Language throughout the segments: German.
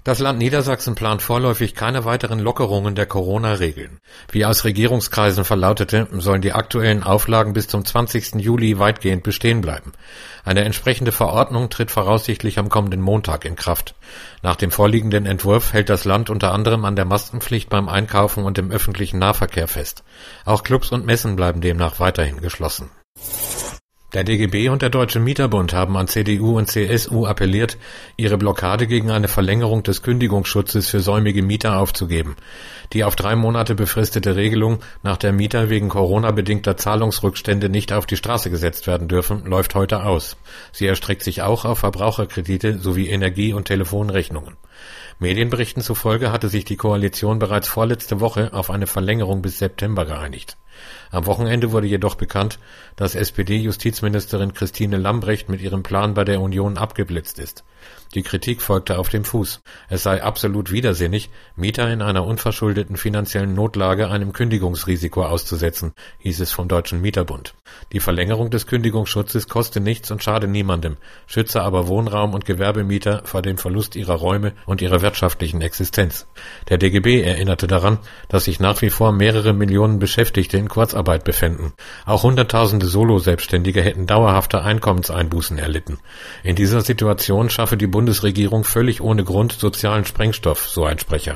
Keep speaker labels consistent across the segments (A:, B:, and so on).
A: Das Land Niedersachsen plant vorläufig keine weiteren Lockerungen der Corona-Regeln. Wie aus Regierungskreisen verlautete, sollen die aktuellen Auflagen bis zum 20. Juli weitgehend bestehen bleiben. Eine entsprechende Verordnung tritt voraussichtlich am kommenden Montag in Kraft. Nach dem vorliegenden Entwurf hält das Land unter anderem an der Maskenpflicht beim Einkaufen und im öffentlichen Nahverkehr fest. Auch Clubs und Messen bleiben demnach weiterhin geschlossen. Der DGB und der Deutsche Mieterbund haben an CDU und CSU appelliert, ihre Blockade gegen eine Verlängerung des Kündigungsschutzes für säumige Mieter aufzugeben. Die auf 3 Monate befristete Regelung, nach der Mieter wegen Corona-bedingter Zahlungsrückstände nicht auf die Straße gesetzt werden dürfen, läuft heute aus. Sie erstreckt sich auch auf Verbraucherkredite sowie Energie- und Telefonrechnungen. Medienberichten zufolge hatte sich die Koalition bereits vorletzte Woche auf eine Verlängerung bis September geeinigt. Am Wochenende wurde jedoch bekannt, dass SPD-Justizministerin Christine Lambrecht mit ihrem Plan bei der Union abgeblitzt ist. Die Kritik folgte auf dem Fuß. Es sei absolut widersinnig, Mieter in einer unverschuldeten finanziellen Notlage einem Kündigungsrisiko auszusetzen, hieß es vom Deutschen Mieterbund. Die Verlängerung des Kündigungsschutzes koste nichts und schade niemandem, schütze aber Wohnraum- und Gewerbemieter vor dem Verlust ihrer Räume und ihrer wirtschaftlichen Existenz. Der DGB erinnerte daran, dass sich nach wie vor mehrere Millionen Beschäftigte in Kurzarbeit befänden. Auch Hunderttausende Solo-Selbstständige hätten dauerhafte Einkommenseinbußen erlitten. In dieser Situation schaffe die Bundesregierung völlig ohne Grund sozialen Sprengstoff, so ein Sprecher.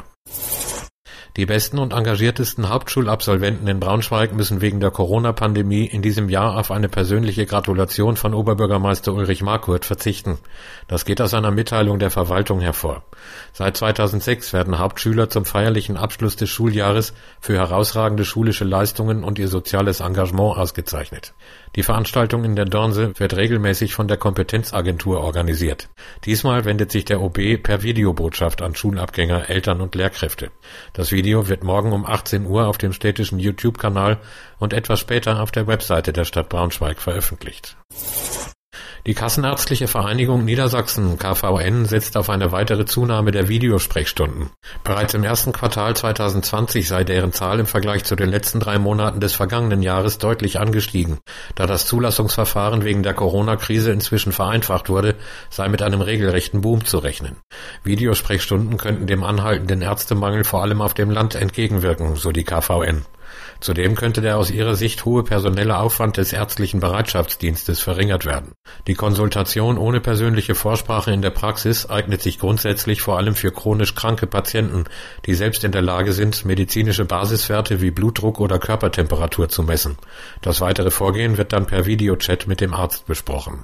A: Die besten und engagiertesten Hauptschulabsolventen in Braunschweig müssen wegen der Corona-Pandemie in diesem Jahr auf eine persönliche Gratulation von Oberbürgermeister Ulrich Markurt verzichten. Das geht aus einer Mitteilung der Verwaltung hervor. Seit 2006 werden Hauptschüler zum feierlichen Abschluss des Schuljahres für herausragende schulische Leistungen und ihr soziales Engagement ausgezeichnet. Die Veranstaltung in der Dornse wird regelmäßig von der Kompetenzagentur organisiert. Diesmal wendet sich der OB per Videobotschaft an Schulabgänger, Eltern und Lehrkräfte. Das Video wird morgen um 18 Uhr auf dem städtischen YouTube-Kanal und etwas später auf der Webseite der Stadt Braunschweig veröffentlicht. Die Kassenärztliche Vereinigung Niedersachsen KVN setzt auf eine weitere Zunahme der Videosprechstunden. Bereits im ersten Quartal 2020 sei deren Zahl im Vergleich zu den letzten 3 Monaten des vergangenen Jahres deutlich angestiegen. Da das Zulassungsverfahren wegen der Corona-Krise inzwischen vereinfacht wurde, sei mit einem regelrechten Boom zu rechnen. Videosprechstunden könnten dem anhaltenden Ärztemangel vor allem auf dem Land entgegenwirken, so die KVN. Zudem könnte der aus ihrer Sicht hohe personelle Aufwand des ärztlichen Bereitschaftsdienstes verringert werden. Die Konsultation ohne persönliche Vorsprache in der Praxis eignet sich grundsätzlich vor allem für chronisch kranke Patienten, die selbst in der Lage sind, medizinische Basiswerte wie Blutdruck oder Körpertemperatur zu messen. Das weitere Vorgehen wird dann per Videochat mit dem Arzt besprochen.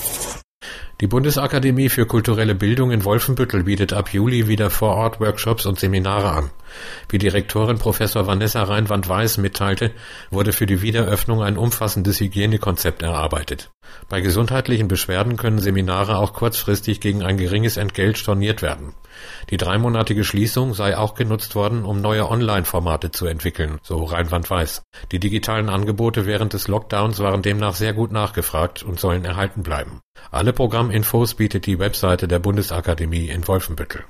A: Die Bundesakademie für kulturelle Bildung in Wolfenbüttel bietet ab Juli wieder Vor-Ort-Workshops und Seminare an. Wie Direktorin Professor Vanessa Reinwand-Weiß mitteilte, wurde für die Wiederöffnung ein umfassendes Hygienekonzept erarbeitet. Bei gesundheitlichen Beschwerden können Seminare auch kurzfristig gegen ein geringes Entgelt storniert werden. Die 3-monatige Schließung sei auch genutzt worden, um neue Online-Formate zu entwickeln, so Reinwand-Weiß. Die digitalen Angebote während des Lockdowns waren demnach sehr gut nachgefragt und sollen erhalten bleiben. Alle Programminfos bietet die Webseite der Bundesakademie in Wolfenbüttel.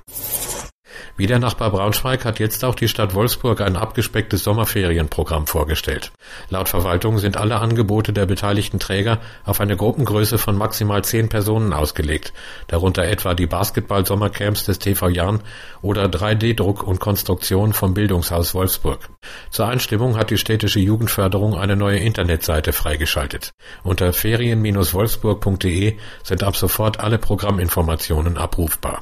A: Wie der Nachbar Braunschweig hat jetzt auch die Stadt Wolfsburg ein abgespecktes Sommerferienprogramm vorgestellt. Laut Verwaltung sind alle Angebote der beteiligten Träger auf eine Gruppengröße von maximal 10 Personen ausgelegt, darunter etwa die Basketball-Sommercamps des TV Jahn oder 3D-Druck und Konstruktion vom Bildungshaus Wolfsburg. Zur Einstimmung hat die städtische Jugendförderung eine neue Internetseite freigeschaltet. Unter ferien-wolfsburg.de sind ab sofort alle Programminformationen abrufbar.